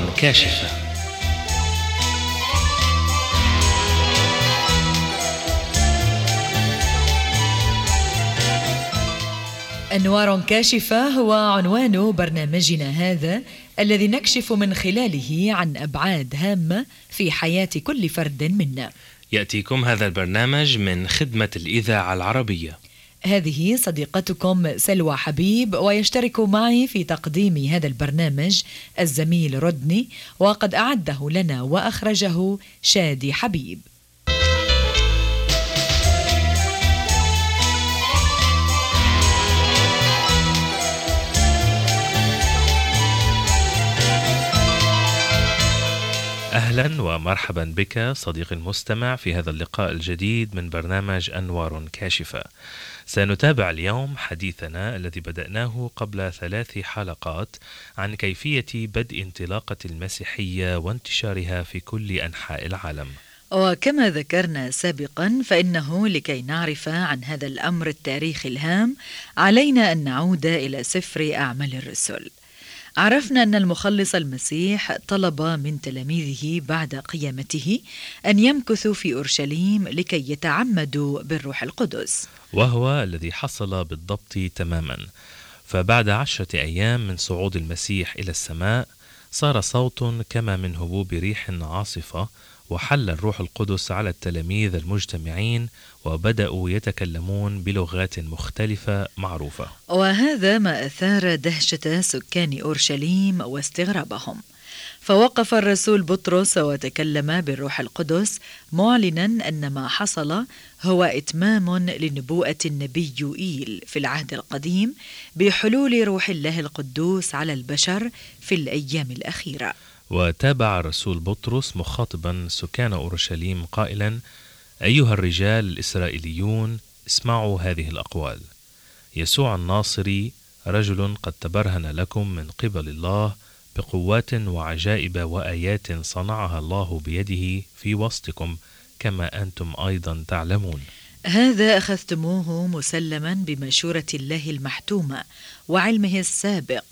أنوار كاشفة. أنوار كاشفة هو عنوان برنامجنا هذا، الذي نكشف من خلاله عن أبعاد هامة في حياة كل فرد منا. يأتيكم هذا البرنامج من خدمة الإذاعة العربية. هذه صديقتكم سلوى حبيب، ويشترك معي في تقديم هذا البرنامج الزميل رودني، وقد أعده لنا وأخرجه شادي حبيب. أهلا ومرحبا بك صديقي المستمع في هذا اللقاء الجديد من برنامج أنوار كاشفة. سنتابع اليوم حديثنا الذي بدأناه قبل 3 حلقات عن كيفية بدء انطلاقة المسيحية وانتشارها في كل أنحاء العالم. وكما ذكرنا سابقا، فإنه لكي نعرف عن هذا الأمر التاريخي الهام علينا أن نعود إلى سفر أعمال الرسل. عرفنا أن المخلص المسيح طلب من تلاميذه بعد قيامته أن يمكثوا في أورشليم لكي يتعمدوا بالروح القدس، وهو الذي حصل بالضبط تماما. فبعد 10 أيام من صعود المسيح إلى السماء صار صوت كما من هبوب ريح عاصفة، وحل الروح القدس على التلاميذ المجتمعين وبدأوا يتكلمون بلغات مختلفة معروفة. وهذا ما أثار دهشة سكان أورشليم واستغرابهم. فوقف الرسول بطرس وتكلم بالروح القدس، معلنا أن ما حصل هو إتمام لنبوءة النبي يوئيل في العهد القديم بحلول روح الله القدوس على البشر في الأيام الأخيرة. وتابع الرسول بطرس مخاطبا سكان أورشليم قائلا: أيها الرجال الإسرائيليون، اسمعوا هذه الأقوال. يسوع الناصري رجل قد تبرهن لكم من قبل الله بقوات وعجائب وآيات صنعها الله بيده في وسطكم، كما أنتم أيضا تعلمون. هذا أخذتموه مسلما بمشورة الله المحتومة وعلمه السابق،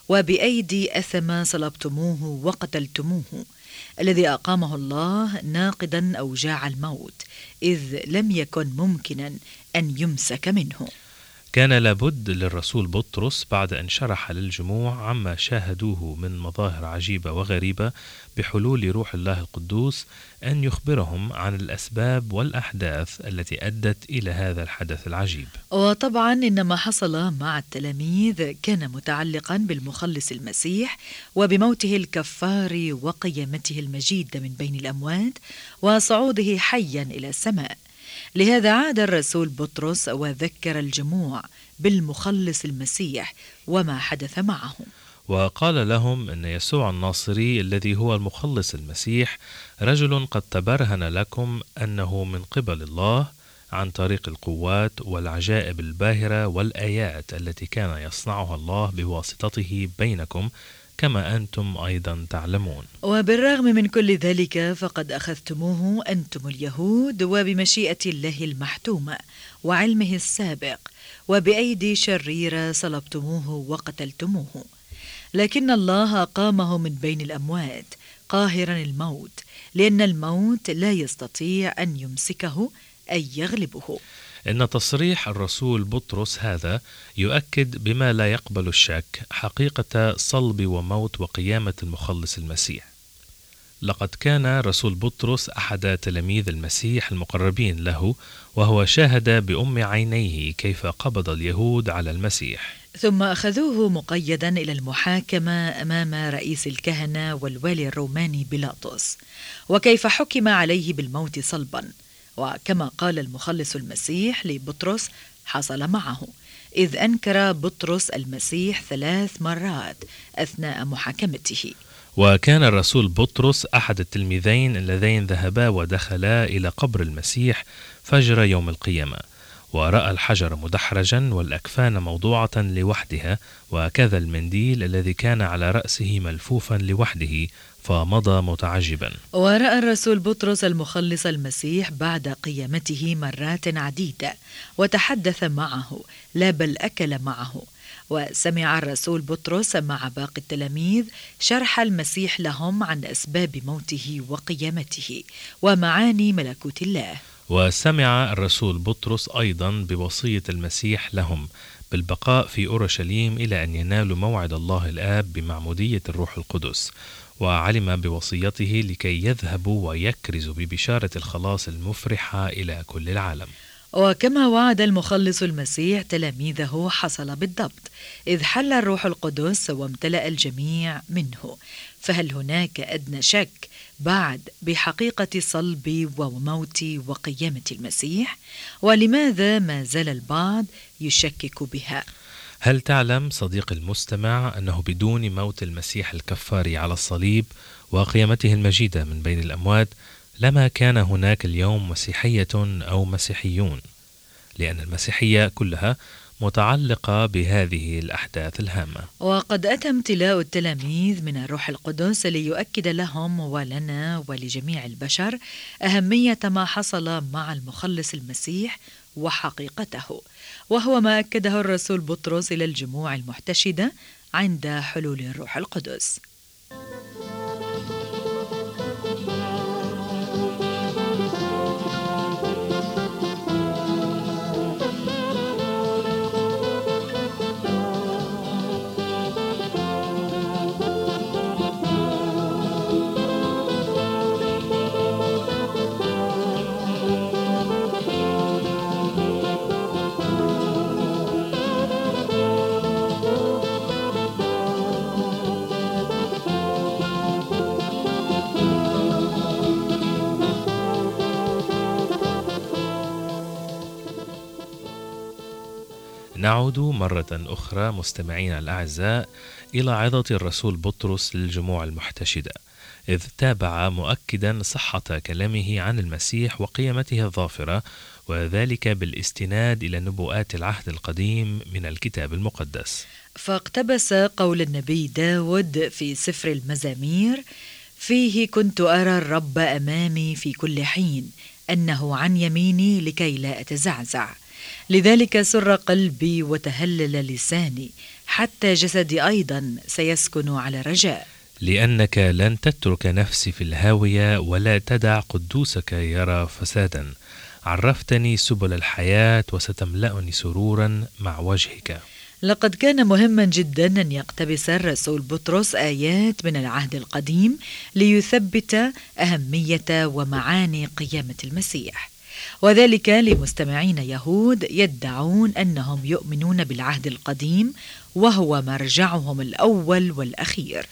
وبأيدي أثم صلبتموه وقتلتموه، الذي أقامه الله ناقضا أوجاع الموت، إذ لم يكن ممكنا أن يمسك منه. كان لابد للرسول بطرس بعد أن شرح للجموع عما شاهدوه من مظاهر عجيبة وغريبة بحلول روح الله القدوس أن يخبرهم عن الأسباب والأحداث التي أدت إلى هذا الحدث العجيب. وطبعا إن ما حصل مع التلاميذ كان متعلقا بالمخلص المسيح وبموته الكفار وقيامته المجيدة من بين الأموات وصعوده حيا إلى السماء. لهذا عاد الرسول بطرس وذكر الجموع بالمخلص المسيح وما حدث معه، وقال لهم أن يسوع الناصري الذي هو المخلص المسيح رجل قد تبرهن لكم أنه من قبل الله عن طريق القوات والعجائب الباهرة والآيات التي كان يصنعها الله بواسطته بينكم، كما أنتم أيضا تعلمون. وبالرغم من كل ذلك فقد أخذتموه أنتم اليهود وبمشيئة الله المحتومة وعلمه السابق وبأيدي شريرة صلبتموه وقتلتموه، لكن الله أقامه من بين الأموات قاهرا الموت، لأن الموت لا يستطيع أن يمسكه أي يغلبه. إن تصريح الرسول بطرس هذا يؤكد بما لا يقبل الشك حقيقة صلب وموت وقيامة المخلص المسيح. لقد كان رسول بطرس أحد تلاميذ المسيح المقربين له، وهو شاهد بأم عينيه كيف قبض اليهود على المسيح، ثم أخذوه مقيدا إلى المحاكمة أمام رئيس الكهنة والوالي الروماني بيلاطس، وكيف حكم عليه بالموت صلبا. وكما قال المخلص المسيح لبطرس حصل معه، إذ أنكر بطرس المسيح 3 مرات أثناء محاكمته. وكان الرسول بطرس أحد التلميذين اللذين ذهبا ودخلا إلى قبر المسيح فجر يوم القيامة، ورأى الحجر مدحرجا والأكفان موضوعة لوحدها، وكذا المنديل الذي كان على رأسه ملفوفا لوحده، فمضى متعجبا. ورأى الرسول بطرس المخلص المسيح بعد قيامته مرات عديدة، وتحدث معه لا بل أكل معه، وسمع الرسول بطرس مع باقي التلاميذ شرح المسيح لهم عن أسباب موته وقيامته ومعاني ملكوت الله. وسمع الرسول بطرس أيضا بوصية المسيح لهم بالبقاء في أورشليم إلى أن ينالوا موعد الله الآب بمعمودية الروح القدس، وعلم بوصيته لكي يذهبوا ويكرزوا ببشارة الخلاص المفرحة إلى كل العالم. وكما وعد المخلص المسيح تلاميذه حصل بالضبط، إذ حل الروح القدس وامتلأ الجميع منه. فهل هناك أدنى شك بعد بحقيقة صلب وموت وقيامة المسيح؟ ولماذا ما زال البعض يشكك بها؟ هل تعلم صديق المستمع أنه بدون موت المسيح الكفاري على الصليب وقيامته المجيدة من بين الأموات لما كان هناك اليوم مسيحية أو مسيحيون، لأن المسيحية كلها متعلقة بهذه الأحداث الهامة. وقد أتى امتلاء التلاميذ من الروح القدس ليؤكد لهم ولنا ولجميع البشر أهمية ما حصل مع المخلص المسيح وحقيقته، وهو ما أكده الرسول بطرس إلى الجموع المحتشدة عند حلول الروح القدس. نعود مرة أخرى مستمعين الأعزاء إلى عظة الرسول بطرس للجموع المحتشدة، إذ تابع مؤكدا صحة كلامه عن المسيح وقيامته الظافرة، وذلك بالاستناد إلى نبوءات العهد القديم من الكتاب المقدس. فاقتبس قول النبي داود في سفر المزامير: فيه كنت أرى الرب أمامي في كل حين، أنه عن يميني لكي لا أتزعزع. لذلك سر قلبي وتهلل لساني، حتى جسدي أيضا سيسكن على رجاء. لأنك لن تترك نفسي في الهاوية ولا تدع قدوسك يرى فسادا. عرفتني سبل الحياة وستملأني سرورا مع وجهك. لقد كان مهما جدا أن يقتبس الرسول بطرس آيات من العهد القديم ليثبت أهمية ومعاني قيامة المسيح، وذلك لمستمعين يهود يدعون أنهم يؤمنون بالعهد القديم وهو مرجعهم الأول والأخير.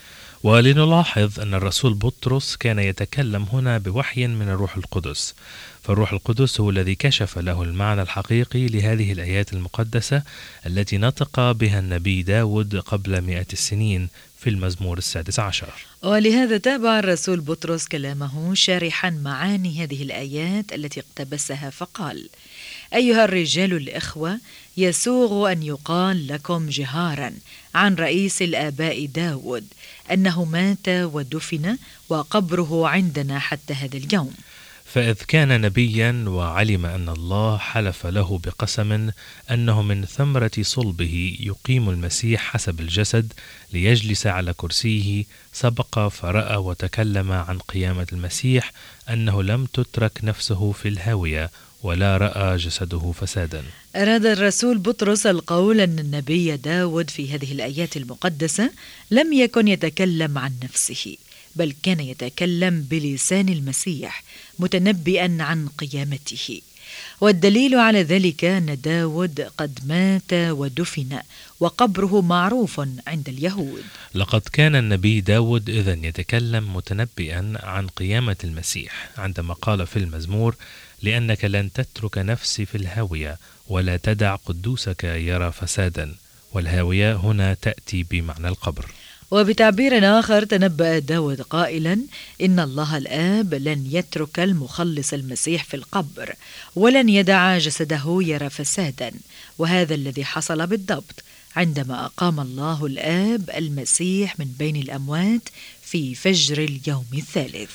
ولنلاحظ أن الرسول بطرس كان يتكلم هنا بوحي من الروح القدس، فالروح القدس هو الذي كشف له المعنى الحقيقي لهذه الآيات المقدسة التي نطق بها النبي داود قبل 100 السنين في المزمور 16. ولهذا تابع الرسول بطرس كلامه شارحا معاني هذه الآيات التي اقتبسها، فقال: أيها الرجال الإخوة، يسوغ أن يقال لكم جهارا عن رئيس الآباء داود أنه مات ودفن وقبره عندنا حتى هذا اليوم. فإذ كان نبيا وعلم أن الله حلف له بقسم أنه من ثمرة صلبه يقيم المسيح حسب الجسد ليجلس على كرسيه، سبق فرأى وتكلم عن قيامة المسيح أنه لم تترك نفسه في الهاوية ولا رأى جسده فسادا. أراد الرسول بطرس القول أن النبي داود في هذه الآيات المقدسة لم يكن يتكلم عن نفسه، بل كان يتكلم بلسان المسيح متنبئا عن قيامته. والدليل على ذلك أن داود قد مات ودفن وقبره معروف عند اليهود. لقد كان النبي داود إذن يتكلم متنبئا عن قيامة المسيح عندما قال في المزمور: لأنك لن تترك نفسي في الهاوية ولا تدع قدوسك يرى فسادا. والهاوية هنا تأتي بمعنى القبر. وبتعبير آخر تنبأ داود قائلا: إن الله الآب لن يترك المخلص المسيح في القبر ولن يدع جسده يرى فسادا. وهذا الذي حصل بالضبط عندما أقام الله الآب المسيح من بين الأموات في فجر اليوم الثالث.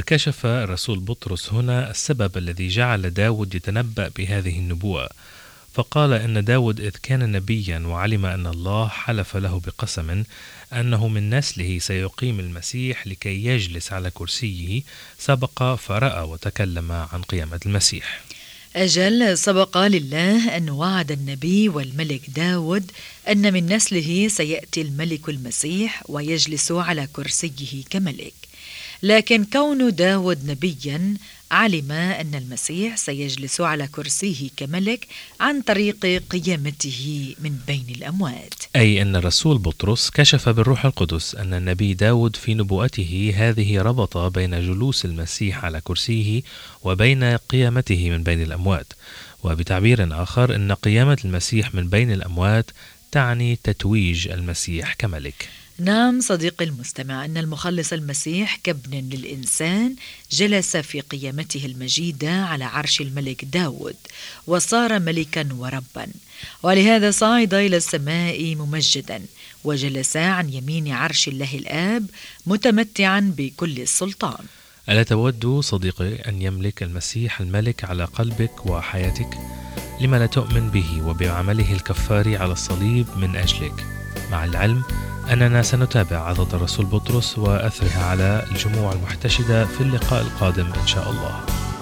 وكشف الرسول بطرس هنا السبب الذي جعل داود يتنبأ بهذه النبوة، فقال إن داود إذ كان نبيا وعلم أن الله حلف له بقسم أنه من نسله سيقيم المسيح لكي يجلس على كرسيه، سبق فرأى وتكلم عن قيامة المسيح. أجل، سبق لله أن وعد النبي والملك داود أن من نسله سيأتي الملك المسيح ويجلس على كرسيه كملك، لكن كون داود نبيا علم أن المسيح سيجلس على كرسيه كملك عن طريق قيامته من بين الأموات. أي أن الرسول بطرس كشف بالروح القدس أن النبي داود في نبوءته هذه ربط بين جلوس المسيح على كرسيه وبين قيامته من بين الأموات، وبتعبير آخر أن قيامة المسيح من بين الأموات تعني تتويج المسيح كملك. نعم صديقي المستمع، أن المخلص المسيح كابن للإنسان جلس في قيامته المجيدة على عرش الملك داود وصار ملكا وربا، ولهذا صعد إلى السماء ممجدا وجلس عن يمين عرش الله الآب متمتعا بكل السلطان. ألا تود صديقي أن يملك المسيح الملك على قلبك وحياتك؟ لما لا تؤمن به وبعمله الكفاري على الصليب من أجلك، مع العلم أننا سنتابع عظة الرسول بطرس وأثرها على الجموع المحتشدة في اللقاء القادم إن شاء الله.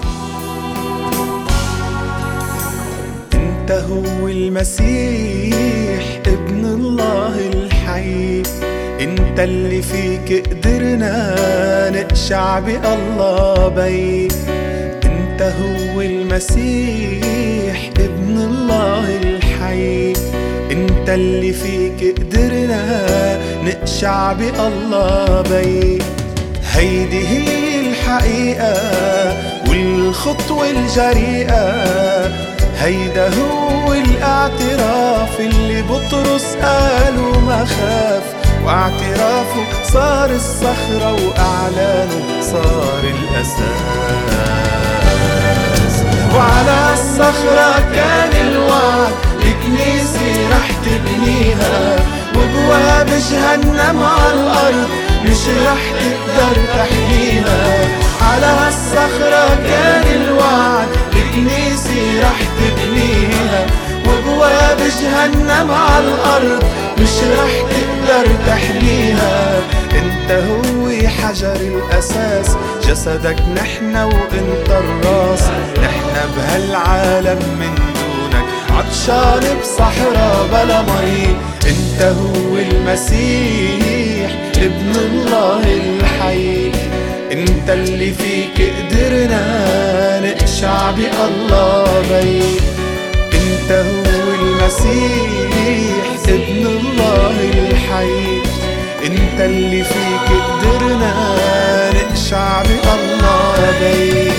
أنت هو المسيح ابن الله الحي، أنت اللي فيك قدرنا نقشع بالله بي. أنت هو المسيح ابن الله الحي، انت اللي فيك قدرنا نقشع بالله بي. هيدي هي الحقيقة والخطوة الجريئة، هيدا هو الاعتراف اللي بطرس قاله ما خاف، واعترافه صار الصخرة واعلانه صار الأساس. وعلى الصخرة كان الوعد الكنيسة رح تبنيها، وبواب جهنم على الأرض مش رح تقدر تحميها. على هالصخرة كان الوعد الكنيسة رح تبنيها، وبواب جهنم على الأرض مش رح تقدر تحميها. انت هو حجر الأساس، جسدك نحنا وانت الراس، نحنا بهالعالم من دونك عطشان بصحراء بلا مي. انت هو المسيح ابن الله الحي، انت اللي فيك قدرنا نقشع بالله بي. انت هو المسيح ابن الله الحي، انت اللي فيك قدرنا نقشع بالله بي.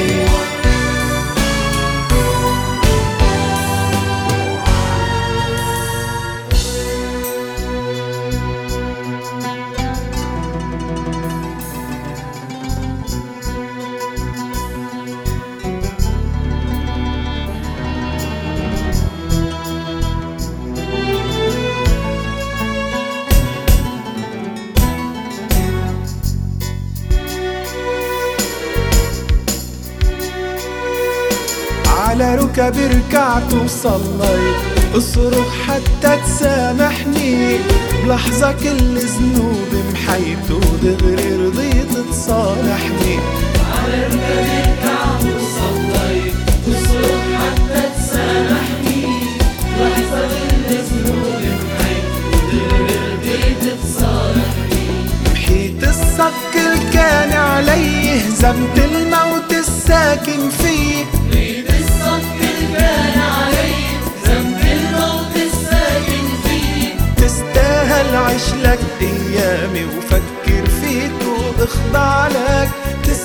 على ركبي ركعت وصليت، اصرخ حتى تسامحني، بلحظة كل ذنوبي محيت ودغري رضيت تصالحني. على ركبي ركعت وصليت، اصرخ حتى تسامحني، بلحظة كل ذنوبي محيت ودغري رضيت تصالحني. محيت الصك اللي كان علي، هزمت الموت الساكن فيه، كان علي ذنب الموت الساكن فيه. تستاهل عيش لك ايامي وفكر فيك واخضع لك،